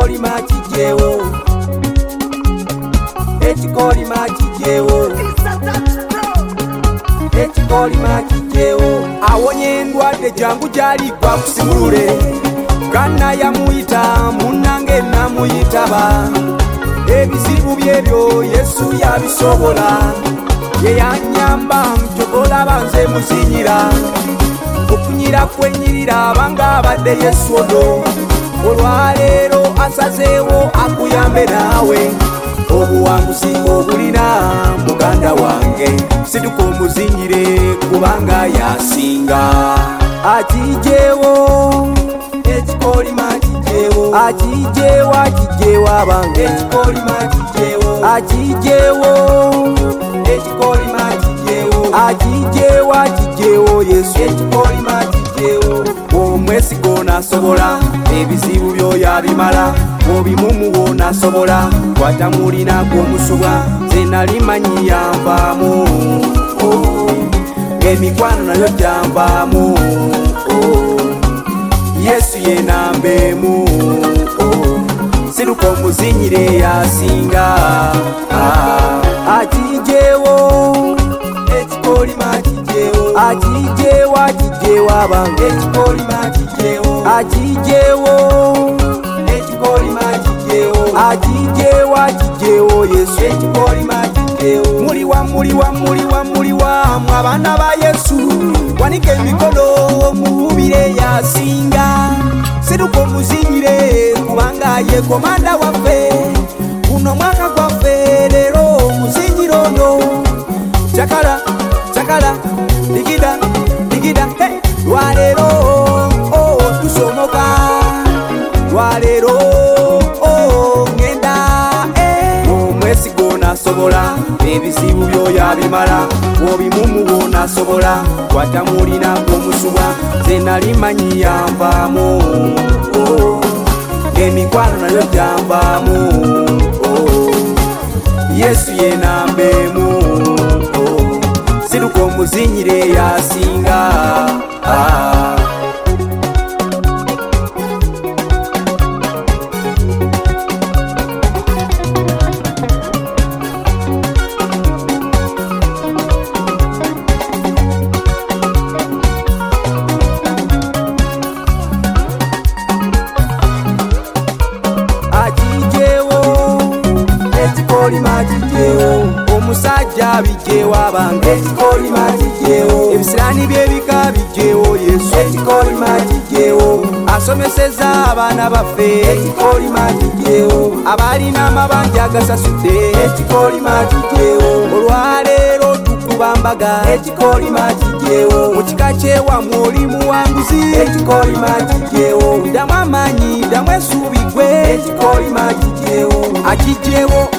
ekikolima kijjewo, ekikolima kijjewo, ekikolima kijjewo. Awonye endwadde jangu gy'aligwa kusimulule, kanna yamuyita munnange namuyitaba. Ebizibu byebyo Yesu yabisobola, ye yanyamba njogola banze muzinyira, okunyira kwenyirira abanga abadde Yesu ono. Olwaleero asazeewo akuyambe naawe, obuwanguzi obulina muganda wange, situka omuzinyire kubanga yasinga. Akijjewo ekikolima kijjewo, akijjewo akijjewo abange, ekikolima kijjewo, akijjewo ekikolima kijjewo, akijjewo akijjewo Yesu, ekikolima kijjewo. Omwesiga nasobola ebizibu byoyo abimala, obimumuwa onasobola kwatamulina gw'omusubwa, nze nali manyi yanvaamu, emikwano nayo gyanvaamu, Yesu yenambeemu, siruka omuzinyire yasinga. Akijjewo ekikolima kijjewo, akijjewo akijjewo abange, ekikolima kijjewo, akijjewo ekikolima kijjewo, akijjewo akijjewo Yesu, ekikolima kijjewo. Muliwa muliwa muliwa muliwa mwe abaana ba Yesu, wanika emikono muwubire yasinga. Siruka omuzinyire kubanga ye komanda waffe, guno mwaka gwaffe leero omuzinyire ono. Chakala chakala digida digida, hey! Lwaleero tusomoka, lwaleero ngenda. Omwesiga nasobola ebizibu byoyo abimala, obimumuwa onasobola kwatamulina gw'omusubwa, nze nali manyi yanvaamu, emikwano nayo gyanvaamu, Yesu yenambeemu, siruka omuzinyire yasinga. Ekikolima kijjewo, omusajja abijjewo abange, ekikolima kijjewo, ebisiraani by'ebika bijjewo Yesu, ekikolima kijjewo. Asomesezza abaana baffe, ekikolima kijjewo, abalina amabanja agasasudde, ekikolima kijjewo. Olwaleero tukuba mbaga, ekikolima kijjewo, mu kika ky'ewammwe oli muwanguzi, ekikolima kijjewo. Ddamu amaanyi ddamu essuubi ggwe, ekikolima kijjewo, akijjewo